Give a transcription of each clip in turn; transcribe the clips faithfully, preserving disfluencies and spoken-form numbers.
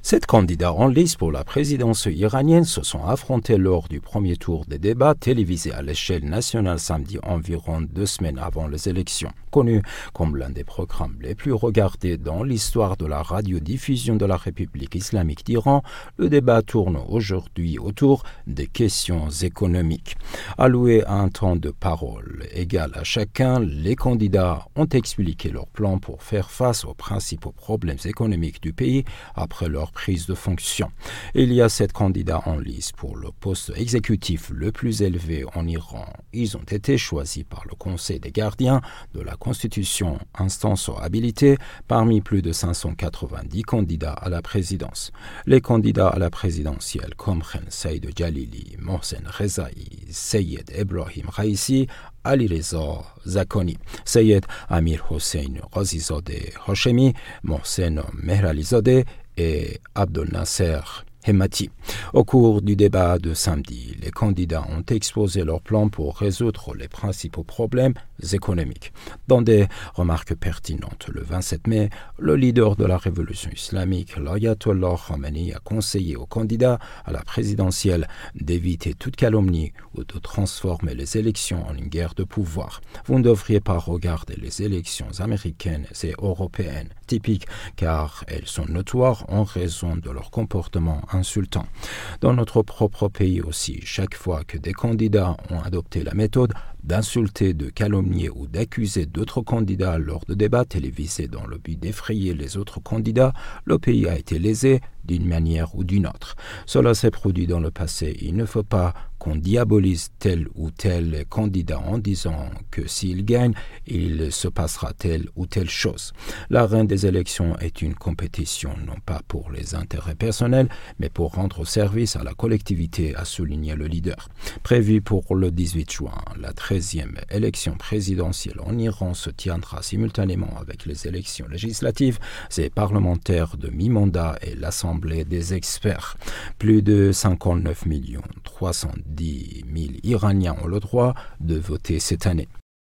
Sept candidats en lice pour la présidence iranienne se sont affrontés lors du premier tour des débats télévisés à l'échelle nationale samedi, environ deux semaines avant les élections. Connu comme l'un des programmes les plus regardés dans l'histoire de la radiodiffusion de la République islamique d'Iran, le débat tourne aujourd'hui autour des questions économiques. Alloué à un temps de parole égal à chacun, les candidats ont expliqué leur plan pour faire face aux principaux problèmes économiques du pays après leur prise de fonction. Il y a sept candidats en lice pour le poste exécutif le plus élevé en Iran. Ils ont été choisis par le Conseil des gardiens de la Constitution, instance habilitée parmi plus de cinq cent quatre-vingt-dix candidats à la présidence. Les candidats à la présidentielle comprennent Saïd Jalili, Mohsen Rezaï, Seyed Ebrahim Raisi, Ali Reza Zakoni, Seyed Amir Hossein Razizadeh Hashemi, Mohsen Mehralizadeh et Abdel Nasser Hemmati. Au cours du débat de samedi, les candidats ont exposé leur plan pour résoudre les principaux problèmes économiques. Dans des remarques pertinentes, le vingt-sept mai, le leader de la révolution islamique, l'Ayatollah Khamenei, a conseillé aux candidats à la présidentielle d'éviter toute calomnie ou de transformer les élections en une guerre de pouvoir. Vous ne devriez pas regarder les élections américaines et européennes typiques car elles sont notoires en raison de leur comportement insultant. Dans notre propre pays aussi, chaque fois que des candidats ont adopté la méthode d'insulter, de calomnier ou d'accuser d'autres candidats lors de débats télévisés dans le but d'effrayer les autres candidats, le pays a été lésé d'une manière ou d'une autre. Cela s'est produit dans le passé. Il ne faut pas qu'on diabolise tel ou tel candidat en disant que s'il gagne, il se passera telle ou telle chose. L'arène des élections est une compétition, non pas pour les intérêts personnels, mais pour rendre service à la collectivité, a souligné le leader. Prévu pour le dix-huit juin, la treizième élection présidentielle en Iran se tiendra simultanément avec les élections législatives et parlementaires de mi-mandat et l'Assemblée des experts. Plus de cinquante-neuf millions trois cent dix mille Iraniens ont le droit de voter cette année.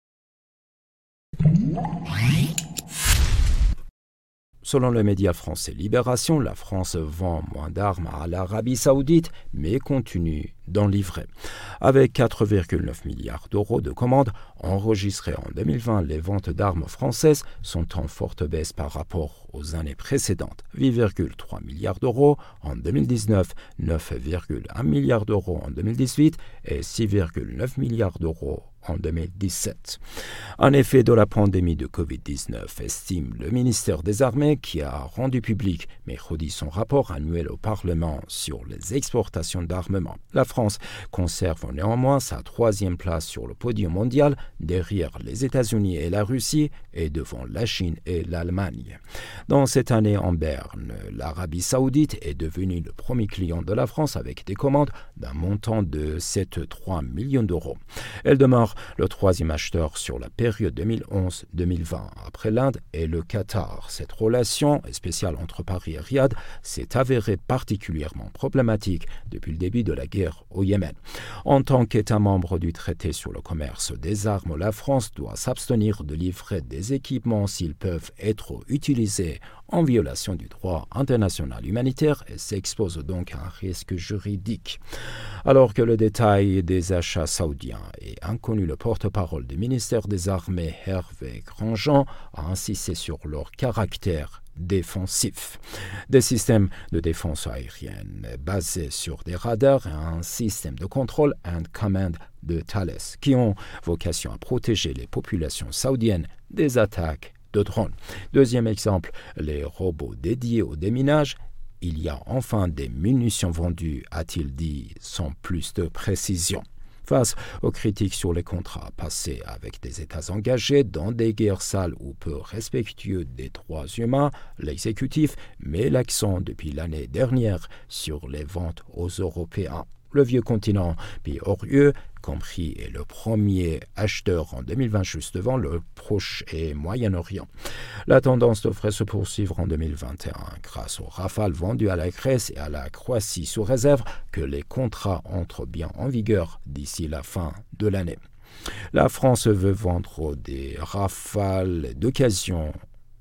Selon le média français Libération, la France vend moins d'armes à l'Arabie saoudite, mais continue d'en livrer. Avec quatre virgule neuf milliards d'euros de commandes enregistrées en deux mille vingt, les ventes d'armes françaises sont en forte baisse par rapport aux années précédentes. huit virgule trois milliards d'euros en deux mille dix-neuf, neuf virgule un milliards d'euros en deux mille dix-huit et six virgule neuf milliards d'euros en deux mille dix-sept. Un effet de la pandémie de covid dix-neuf, estime le ministère des Armées qui a rendu public mercredi son rapport annuel au Parlement sur les exportations d'armement. La France conserve néanmoins sa troisième place sur le podium mondial, derrière les États-Unis et la Russie et devant la Chine et l'Allemagne. Dans cette année en berne, l'Arabie saoudite est devenue le premier client de la France avec des commandes d'un montant de sept virgule trois millions d'euros. Elle demeure le troisième acheteur sur la période deux mille onze deux mille vingt, après l'Inde et le Qatar. Cette relation spéciale entre Paris et Riyad s'est avérée particulièrement problématique depuis le début de la guerre au Yémen. En tant qu'État membre du traité sur le commerce des armes, la France doit s'abstenir de livrer des équipements s'ils peuvent être utilisés en violation du droit international humanitaire et s'expose donc à un risque juridique. Alors que le détail des achats saoudiens est inconnu, le porte-parole du ministère des Armées, Hervé Grandjean, a insisté sur leur caractère défensif. Des systèmes de défense aérienne basés sur des radars et un système de contrôle and command de Thales qui ont vocation à protéger les populations saoudiennes des attaques de drones. Deuxième exemple, les robots dédiés au déminage. Il y a enfin des munitions vendues, a-t-il dit, sans plus de précision. Face aux critiques sur les contrats passés avec des États engagés dans des guerres sales ou peu respectueux des droits humains, l'exécutif met l'accent depuis l'année dernière sur les ventes aux Européens. Le vieux continent, pays orieux, compris, est le premier acheteur en deux mille vingt juste devant le Proche et Moyen-Orient. La tendance devrait se poursuivre en deux mille vingt et un grâce aux rafales vendues à la Grèce et à la Croatie sous réserve que les contrats entrent bien en vigueur d'ici la fin de l'année. La France veut vendre des rafales d'occasion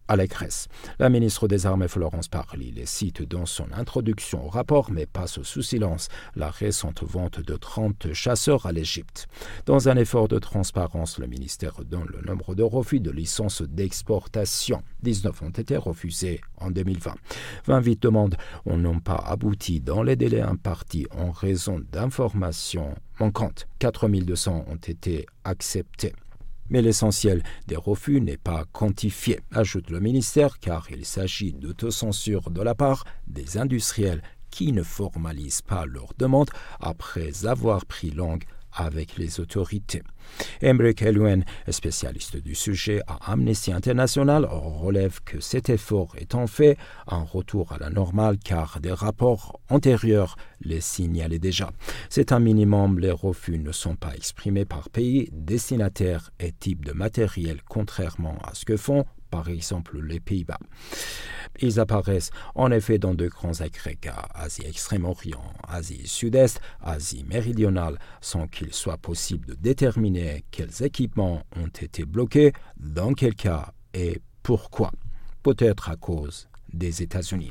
à la Grèce. La ministre des Armées Florence Parly les cite dans son introduction au rapport, mais passe sous silence la récente vente de trente chasseurs à l'Égypte. Dans un effort de transparence, le ministère donne le nombre de refus de licences d'exportation. dix-neuf ont été refusés en deux mille vingt. vingt-huit demandes n'ont pas abouti dans les délais impartis en raison d'informations manquantes. quatre mille deux cents ont été acceptées. Mais l'essentiel des refus n'est pas quantifié, ajoute le ministère, car il s'agit d'autocensure de la part des industriels qui ne formalisent pas leurs demandes après avoir pris langue avec les autorités. Emric Heluen, spécialiste du sujet à Amnesty International, relève que cet effort étant fait, un retour à la normale car des rapports antérieurs les signalaient déjà. C'est un minimum, les refus ne sont pas exprimés par pays, destinataire et type de matériel, contrairement à ce que font par exemple les Pays-Bas. Ils apparaissent en effet dans de grands agrégats, Asie Extrême-Orient, Asie Sud-Est, Asie méridionale, sans qu'il soit possible de déterminer quels équipements ont été bloqués, dans quel cas et pourquoi. Peut-être à cause des États-Unis.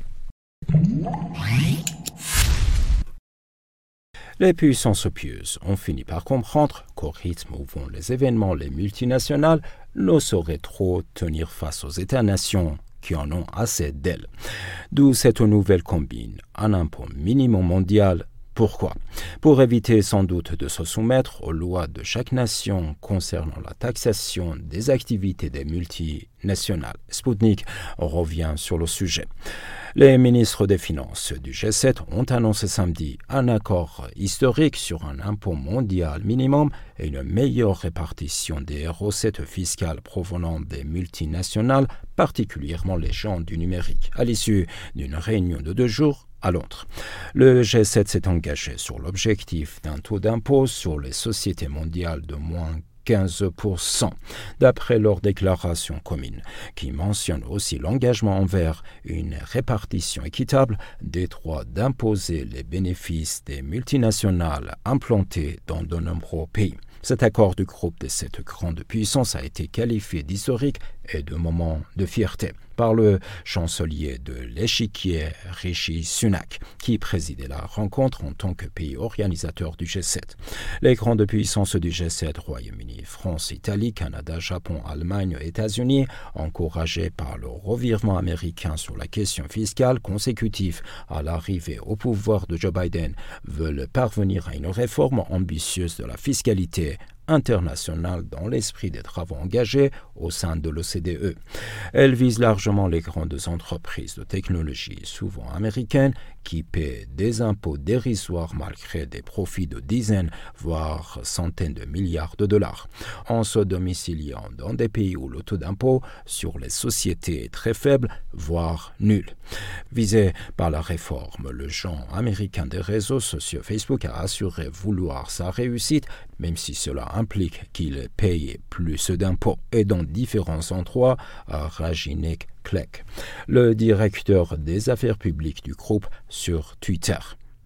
Les puissances pieuses ont fini par comprendre qu'au rythme où vont les événements, les multinationales ne sauraient trop tenir face aux États-nations qui en ont assez d'elles. D'où cette nouvelle combine, un impôt minimum mondial. Pourquoi ? Pour éviter sans doute de se soumettre aux lois de chaque nation concernant la taxation des activités des multinationales. Sputnik revient sur le sujet. Les ministres des Finances du G sept ont annoncé samedi un accord historique sur un impôt mondial minimum et une meilleure répartition des recettes fiscales provenant des multinationales, particulièrement les géants du numérique, à l'issue d'une réunion de deux jours à Londres. Le G sept s'est engagé sur l'objectif d'un taux d'impôt sur les sociétés mondiales de moins quinze pour cent, d'après leur déclaration commune, qui mentionne aussi l'engagement envers une répartition équitable des droits d'imposer les bénéfices des multinationales implantées dans de nombreux pays. Cet accord du groupe de cette grande puissance a été qualifié d'historique et de moment de fierté par le chancelier de l'échiquier Rishi Sunak, qui présidait la rencontre en tant que pays organisateur du G sept. Les grandes puissances du G sept, Royaume-Uni, France, Italie, Canada, Japon, Allemagne, États-Unis, encouragés par le revirement américain sur la question fiscale consécutif à l'arrivée au pouvoir de Joe Biden, veulent parvenir à une réforme ambitieuse de la fiscalité internationale dans l'esprit des travaux engagés au sein de l'O C D E. Elle vise largement les grandes entreprises de technologie, souvent américaines, qui paient des impôts dérisoires malgré des profits de dizaines, voire centaines de milliards de dollars, en se domiciliant dans des pays où le taux d'impôt sur les sociétés est très faible, voire nul. Visé par la réforme, le géant américain des réseaux sociaux Facebook a assuré vouloir sa réussite, même si cela implique qu'il paye plus d'impôts, et dans différents endroits, à Rajinek Klek, le directeur des affaires publiques du groupe, sur Twitter.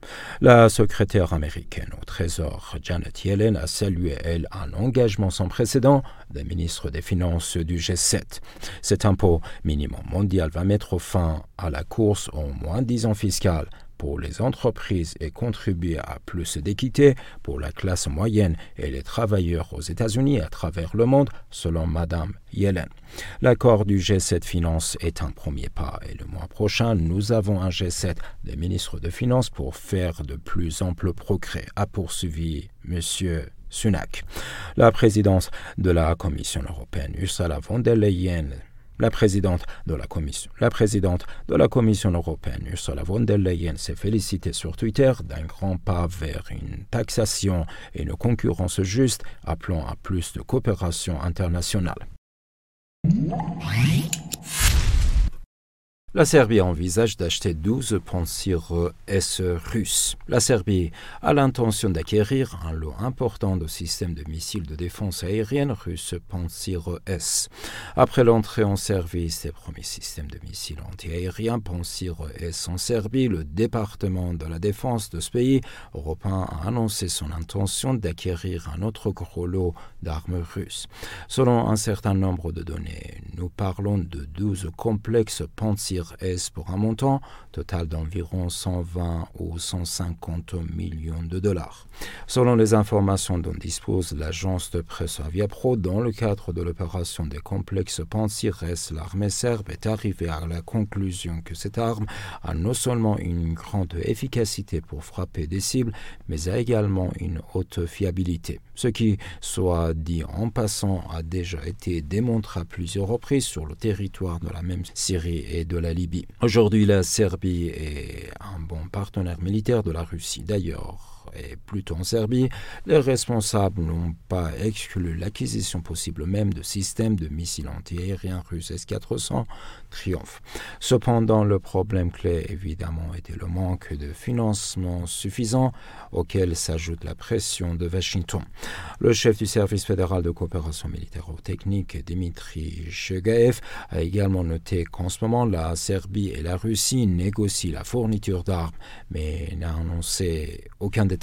La secrétaire américaine au Trésor, Janet Yellen, a salué, elle, un engagement sans précédent des ministres des Finances du G sept. Cet impôt minimum mondial va mettre fin à la course au moins-disant fiscal pour les entreprises et contribuer à plus d'équité pour la classe moyenne et les travailleurs aux États-Unis à travers le monde, selon Madame Yellen. L'accord du G sept Finances est un premier pas et le mois prochain, nous avons un G sept des ministres de Finances pour faire de plus amples progrès, a poursuivi M. Sunak. La présidente de la Commission européenne, Ursula von der Leyen, La présidente de la Commission, la présidente de la Commission européenne, Ursula von der Leyen, s'est félicitée sur Twitter d'un grand pas vers une taxation et une concurrence juste, appelant à plus de coopération internationale. La Serbie envisage d'acheter douze Pantsir S russes. La Serbie a l'intention d'acquérir un lot important de systèmes de missiles de défense aérienne russes Pantsir S. Après l'entrée en service des premiers systèmes de missiles antiaériens Pantsir S en Serbie, le département de la défense de ce pays européen a annoncé son intention d'acquérir un autre gros lot d'armes russes. Selon un certain nombre de données, nous parlons de douze complexes Pantsir S pour un montant total d'environ cent vingt ou cent cinquante millions de dollars. Selon les informations dont dispose l'agence de presse Aviapro, dans le cadre de l'opération des complexes Pantsir S, l'armée serbe est arrivée à la conclusion que cette arme a non seulement une grande efficacité pour frapper des cibles, mais a également une haute fiabilité. Ce qui, soit dit en passant, a déjà été démontré à plusieurs reprises sur le territoire de la même Syrie et de la Libye. Aujourd'hui, la Serbie est un bon partenaire militaire de la Russie. D'ailleurs, et plutôt en Serbie, les responsables n'ont pas exclu l'acquisition possible même de systèmes de missiles antiaériens russes S quatre cents Triumph. Cependant, le problème clé, évidemment, était le manque de financement suffisant, auquel s'ajoute la pression de Washington. Le chef du service fédéral de coopération militaro-technique, Dimitri Chegaev, a également noté qu'en ce moment, la Serbie et la Russie négocient la fourniture d'armes, mais n'a annoncé aucun détail.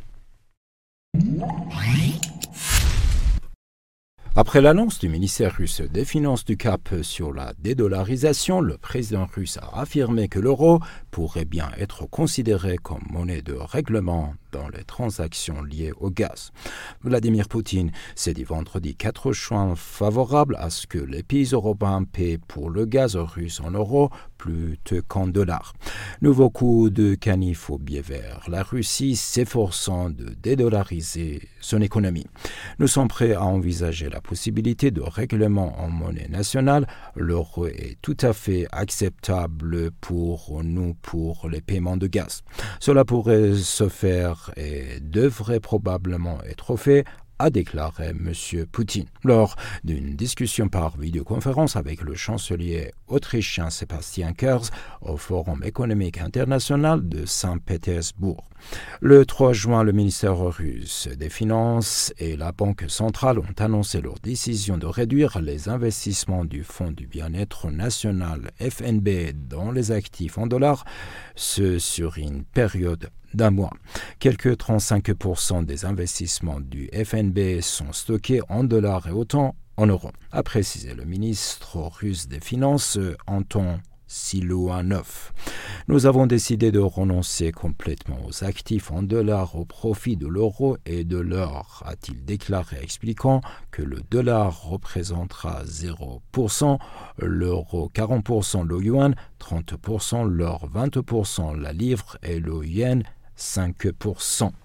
Après l'annonce du ministère russe des Finances du cap sur la dédollarisation, le président russe a affirmé que l'euro pourrait bien être considéré comme monnaie de règlement dans les transactions liées au gaz. Vladimir Poutine s'est dit vendredi quatre juin favorable à ce que les pays européens paient pour le gaz russe en euros plutôt qu'en dollars. Nouveau coup de canif au biais vert, la Russie s'efforçant de dédollariser son économie. Nous sommes prêts à envisager la possibilité de règlement en monnaie nationale. L'euro est tout à fait acceptable pour nous pour les paiements de gaz. Cela pourrait se faire et devrait probablement être fait, a déclaré M. Poutine lors d'une discussion par vidéoconférence avec le chancelier autrichien Sebastian Kurz au Forum économique international de Saint-Pétersbourg. Le trois juin, le ministère russe des Finances et la Banque centrale ont annoncé leur décision de réduire les investissements du Fonds du bien-être national F N B dans les actifs en dollars, ce sur une période d'un mois. Quelques trente-cinq pour cent des investissements du F N B sont stockés en dollars et autant en euros, a précisé le ministre russe des Finances Anton Siluanov. Nous avons décidé de renoncer complètement aux actifs en dollars au profit de l'euro et de l'or, a-t-il déclaré, expliquant que le dollar représentera zéro pour cent, l'euro quarante pour cent, le yuan trente pour cent, l'or vingt pour cent, la livre et le yen cinq pour cent.